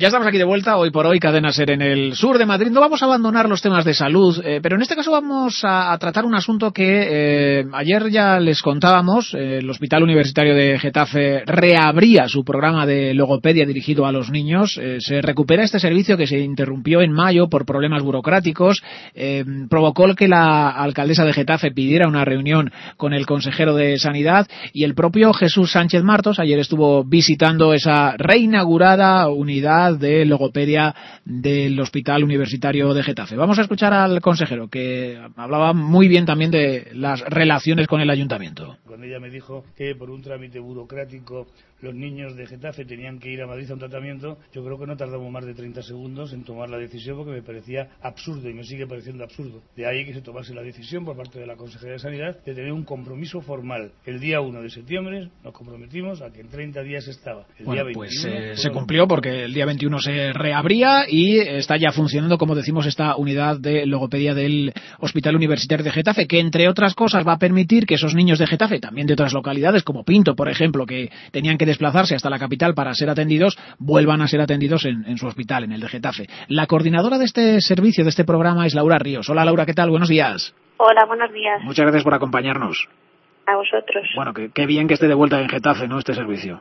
Ya estamos aquí de vuelta, hoy por hoy, Cadena SER en el sur de Madrid. No vamos a abandonar los temas de salud, pero en este caso vamos a tratar un asunto que ayer ya les contábamos. El Hospital Universitario de Getafe reabría su programa de logopedia dirigido a los niños. Se recupera este servicio que se interrumpió en mayo por problemas burocráticos. Provocó que la alcaldesa de Getafe pidiera una reunión con el consejero de Sanidad, y el propio Jesús Sánchez Martos ayer estuvo visitando esa reinaugurada unidad de logopedia del Hospital Universitario de Getafe. Vamos a escuchar al consejero, que hablaba muy bien también de las relaciones con el ayuntamiento. Cuando ella me dijo que por un trámite burocrático los niños de Getafe tenían que ir a Madrid a un tratamiento, yo creo que no tardamos más de 30 segundos en tomar la decisión, porque me parecía absurdo y me sigue pareciendo absurdo. De ahí que se tomase la decisión por parte de la Consejería de Sanidad de tener un compromiso formal. El día 1 de septiembre nos comprometimos a que en 30 días estaba. El día 21, pues se cumplió, porque el día 21 se reabría y está ya funcionando, como decimos, esta unidad de logopedia del Hospital Universitario de Getafe, que entre otras cosas va a permitir que esos niños de Getafe, también de otras localidades como Pinto, por ejemplo, que tenían que desplazarse hasta la capital para ser atendidos, vuelvan a ser atendidos en su hospital, en el de Getafe. La coordinadora de este servicio, de este programa, es Laura Ríos. Hola, Laura, ¿qué tal? Buenos días. Hola, buenos días. Muchas gracias por acompañarnos. A vosotros. Bueno, qué bien que esté de vuelta en Getafe, ¿no?, este servicio.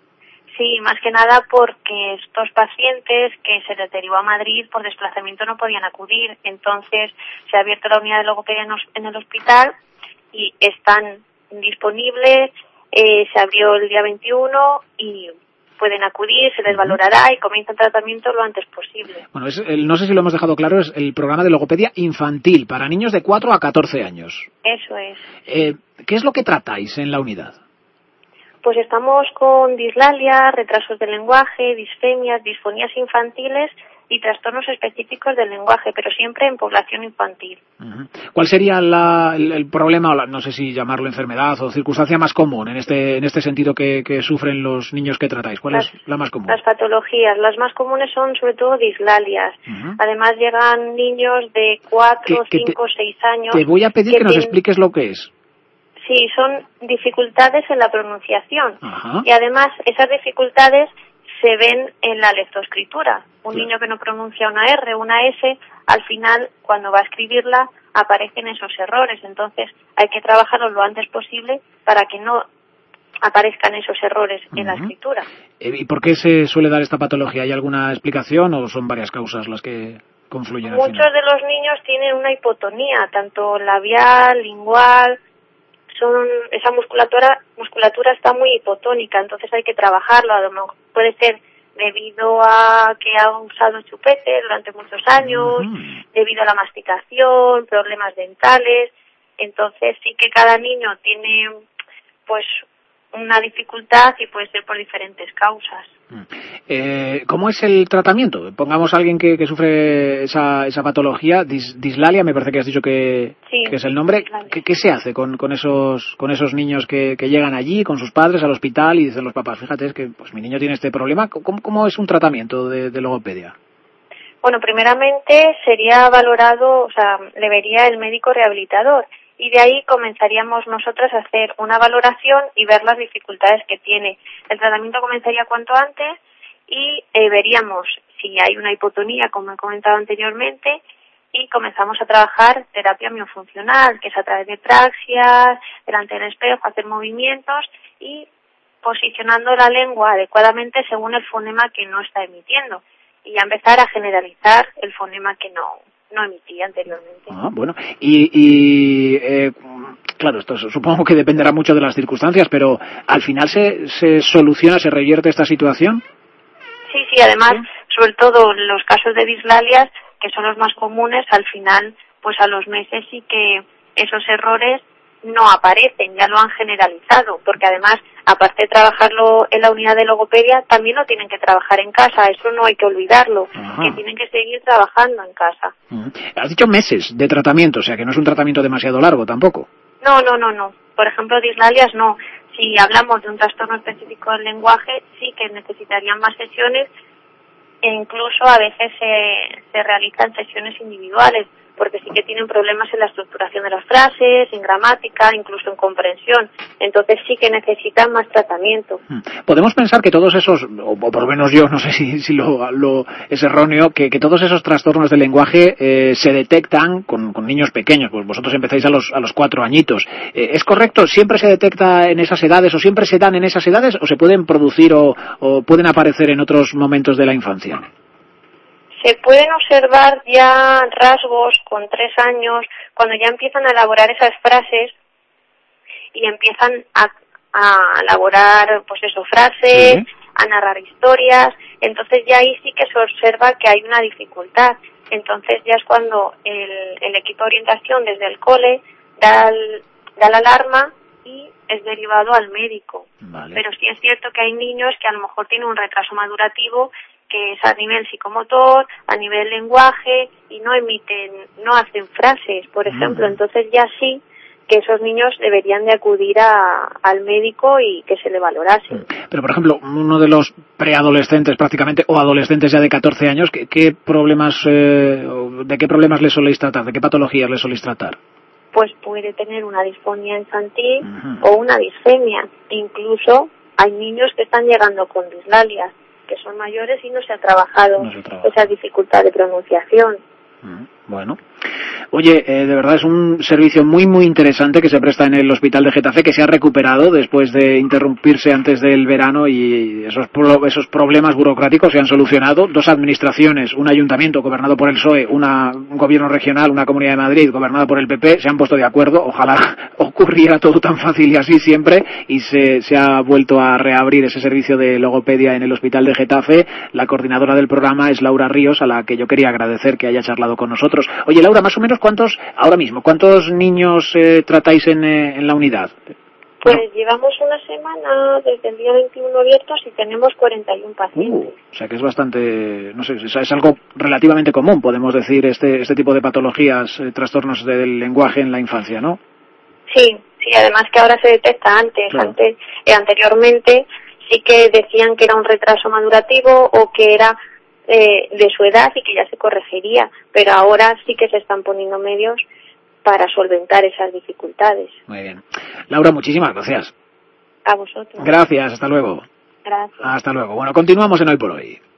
Sí, más que nada porque estos pacientes que se les derivó a Madrid por desplazamiento no podían acudir. Entonces se ha abierto la unidad de logopedia en el hospital y están disponibles. Se abrió el día 21 y pueden acudir, se les valorará y comienza el tratamiento lo antes posible. Bueno, no sé si lo hemos dejado claro, es el programa de logopedia infantil para niños de 4 a 14 años. Eso es. ¿Qué es lo que tratáis en la unidad? Pues estamos con dislalia, retrasos del lenguaje, disfemias, disfonías infantiles y trastornos específicos del lenguaje, pero siempre en población infantil. ¿Cuál sería el problema, o no sé si llamarlo enfermedad o circunstancia más común en este sentido que sufren los niños que tratáis? ¿Cuál es la más común? Las patologías. Las más comunes son sobre todo dislalias. Además llegan niños de 4, 5, 6 años. Te voy a pedir que nos expliques lo que es. Sí, son dificultades en la pronunciación. Ajá. Y además esas dificultades se ven en la lectoescritura. Un niño que no pronuncia una R, una S, al final, cuando va a escribirla, aparecen esos errores. Entonces, hay que trabajarlos lo antes posible para que no aparezcan esos errores en la escritura. ¿Y por qué se suele dar esta patología? ¿Hay alguna explicación o son varias causas las que confluyen al final? Muchos de los niños tienen una hipotonía, tanto labial, lingual. Esa musculatura está muy hipotónica, entonces hay que trabajarlo. A lo mejor puede ser debido a que ha usado chupete durante muchos años, debido a la masticación, problemas dentales. Entonces sí que cada niño tiene pues una dificultad y puede ser por diferentes causas. ¿Cómo es el tratamiento? Pongamos a alguien que sufre esa patología, dislalia, me parece que has dicho que es el nombre. ¿Qué se hace con esos niños que llegan allí con sus padres al hospital y dicen los papás, fíjate, es que pues mi niño tiene este problema? ¿Cómo es un tratamiento de logopedia? Bueno, primeramente sería valorado, o sea, le vería el médico rehabilitador. Y de ahí comenzaríamos nosotras a hacer una valoración y ver las dificultades que tiene. El tratamiento comenzaría cuanto antes y veríamos si hay una hipotonía, como he comentado anteriormente, y comenzamos a trabajar terapia miofuncional, que es a través de praxias, delante del espejo, hacer movimientos y posicionando la lengua adecuadamente según el fonema que no está emitiendo. Y ya empezar a generalizar el fonema que no emitía anteriormente. Bueno. Claro, esto supongo que dependerá mucho de las circunstancias, pero ¿al final se soluciona, se revierte esta situación? Sí, además, sobre todo en los casos de dislalias, que son los más comunes, al final, pues a los meses sí que esos errores no aparecen, ya lo han generalizado, porque además, aparte de trabajarlo en la unidad de logopedia, también lo tienen que trabajar en casa, eso no hay que olvidarlo, que tienen que seguir trabajando en casa. Has dicho meses de tratamiento, o sea que no es un tratamiento demasiado largo tampoco. No. Por ejemplo, dislalias no. Si hablamos de un trastorno específico del lenguaje, sí que necesitarían más sesiones e incluso a veces se realizan sesiones individuales, porque sí que tienen problemas en la estructuración de las frases, en gramática, incluso en comprensión. Entonces sí que necesitan más tratamiento. Podemos pensar que todos esos, o por lo menos yo, no sé si lo es erróneo, que todos esos trastornos del lenguaje se detectan con niños pequeños. Pues vosotros empezáis a los 4 añitos. ¿Es correcto? ¿Siempre se detecta en esas edades o siempre se dan en esas edades o se pueden producir o pueden aparecer en otros momentos de la infancia? Se pueden observar ya rasgos con 3 años, cuando ya empiezan a elaborar esas frases y empiezan a elaborar, pues eso, frases, sí, a narrar historias. Entonces ya ahí sí que se observa que hay una dificultad. Entonces ya es cuando el equipo de orientación desde el cole da la alarma y es derivado al médico. Vale. Pero sí es cierto que hay niños que a lo mejor tienen un retraso madurativo que es a nivel psicomotor, a nivel lenguaje y no hacen frases, por ejemplo. Entonces ya sí que esos niños deberían de acudir al médico y que se le valorase. Pero, por ejemplo, uno de los preadolescentes prácticamente, o adolescentes ya de 14 años, ¿de qué problemas les soléis tratar? ¿De qué patologías les soléis tratar? Pues puede tener una disfonía infantil o una disfemia. Incluso hay niños que están llegando con dislalias, que son mayores y no se ha trabajado esa dificultad de pronunciación. Bueno. Oye, de verdad es un servicio muy muy interesante que se presta en el Hospital de Getafe, que se ha recuperado después de interrumpirse antes del verano, y esos problemas burocráticos se han solucionado. 2 administraciones, un ayuntamiento gobernado por el PSOE, un gobierno regional, una Comunidad de Madrid gobernada por el PP, se han puesto de acuerdo. Ojalá ocurriera todo tan fácil y así siempre, y se ha vuelto a reabrir ese servicio de logopedia en el Hospital de Getafe. La coordinadora del programa es Laura Ríos, a la que yo quería agradecer que haya charlado con nosotros. Oye, Laura, más o menos ¿cuántos niños tratáis en la unidad? Pues llevamos una semana desde el día 21 abiertos y tenemos 41 pacientes. O sea que es bastante, no sé, es algo relativamente común, podemos decir, este tipo de patologías, trastornos del lenguaje en la infancia, ¿no? Sí, además que ahora se detecta antes. Claro. Anteriormente sí que decían que era un retraso madurativo o que era de su edad y que ya se corregiría, pero ahora sí que se están poniendo medios para solventar esas dificultades. Muy bien. Laura, muchísimas gracias. A vosotros. Gracias, hasta luego. Gracias. Hasta luego. Bueno, continuamos en Hoy por Hoy.